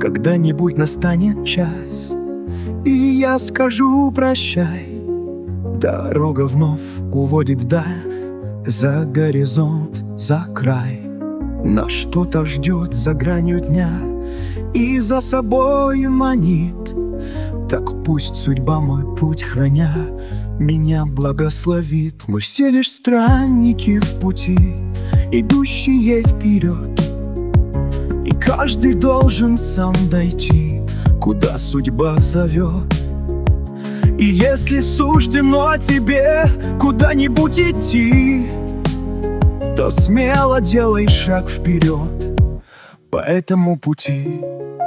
Когда-нибудь настанет час, и я скажу прощай. Дорога вновь уводит вдаль, за горизонт, за край. Нас что-то ждет за гранью дня и за собой манит. Так пусть судьба мой путь храня меня благословит. Мы все лишь странники в пути, идущие вперед, и каждый должен сам дойти, куда судьба зовет. И если суждено тебе куда-нибудь идти, то смело делай шаг вперед по этому пути.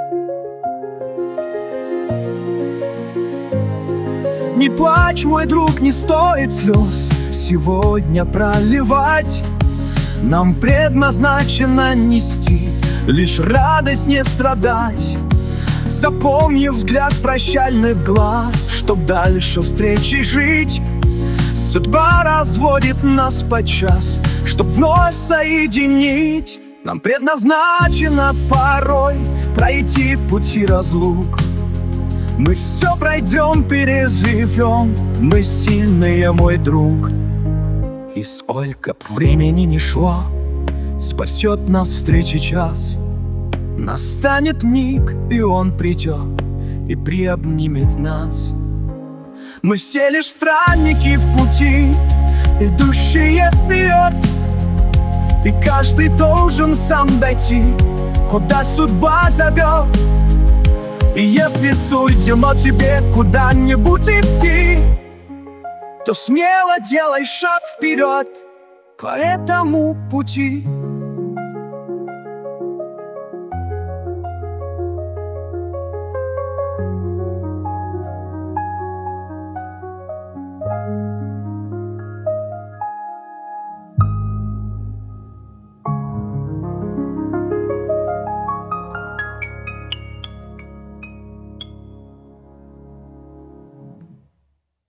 Не плачь, мой друг, не стоит слез сегодня проливать. Нам предназначено нести лишь радость, не страдать. Запомни взгляд прощальных глаз, чтоб дальше встречи жить. Судьба разводит нас подчас, чтоб вновь соединить. Нам предназначено порой пройти пути разлук. Мы все пройдем, переживем, мы сильные, мой друг. И сколько б времени ни шло, спасет нас встречи час. Настанет миг, и он придет и приобнимет нас. Мы все лишь странники в пути, идущие вперед, и каждый должен сам дойти, куда судьба зовет. И если суждено тебе куда-нибудь идти, то смело делай шаг вперед по этому пути.